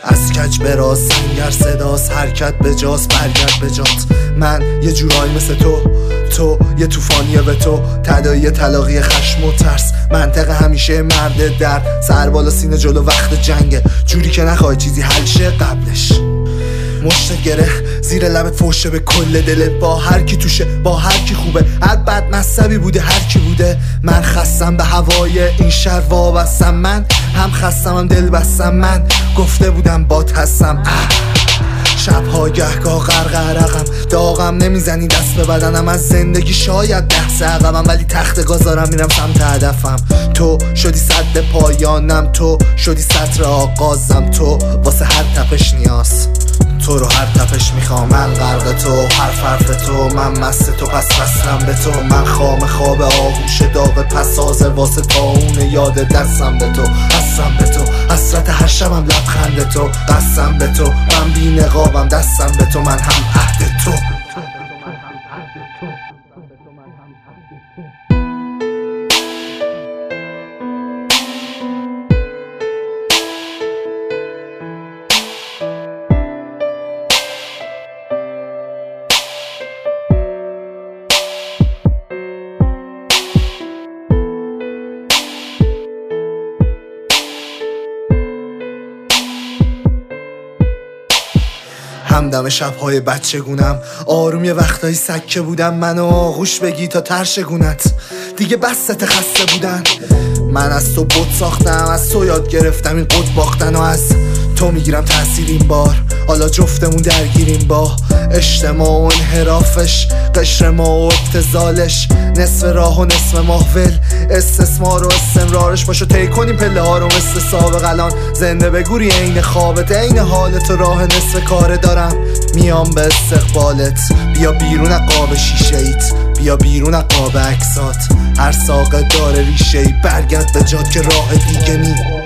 از کج به راست سنگر صداست، حرکت به جاست برگرد به جات. من یه جورایی مثل تو یه طوفانیه به تو، تداعی تلاقی خشم و ترس، منطقه همیشه مرد در سر بالا سینه جلو وقت جنگه، جوری که نخوای چیزی حل شه قبلش. مشت گره زیر لبت فوشه به کل دلت، با هر کی توشه با هر کی خوبه، هر بد مذهبی بوده هر کی بوده. من خستم به هوای این شهر وابستم، من هم خستم هم دل بستم، من گفته بودم بات هستم. شبها گهگاه غرقم داغم، نمیزنی دست به بدنم، از زندگی شاید 10 سه عقبم، ولی تخت گازارم میرم سمت هدفم. تو شدی صد پایانم، تو شدی سطر آغازم، تو واسه هر تپش نیاز، تو رو هر تپش میخوام. من غرق تو، حرف تو، من مست تو پس وصلم به تو. من خام خواب آغوش داغ پسازه واسه تاون یاد دستم به تو، هستم به تو، حسرت هر شبم لبخند تو، قسم به تو، من بی نقابم دستم به تو، من هم عهد تو. همدم شبهای بچگونم، آروم یه وقتایی سکه بودم، منو آغوش بگی تا ترشگونت دیگه بسته خسته بودن. من از تو بت ساختم، از تو یاد گرفتم این قد باختن و از تو میگیرم تأثیر این بار. حالا جفتمون درگیریم با اجتماع و انحرافش، قشر ما و ابتذالش، نصف راه و نصف محول، استثمار و استمرارش. باشو طی کنیم پله ها رو مثل سابق، الان زنده بگوری عین خوابت، عین حالت و راه نصف کاره دارم میام به استقبالت. بیا بیرون قاب شیشه ایت، بیا بیرون قاب عکسات، هر ساقه داره ریشه ای، برگرد به جات که راه دیگه نی.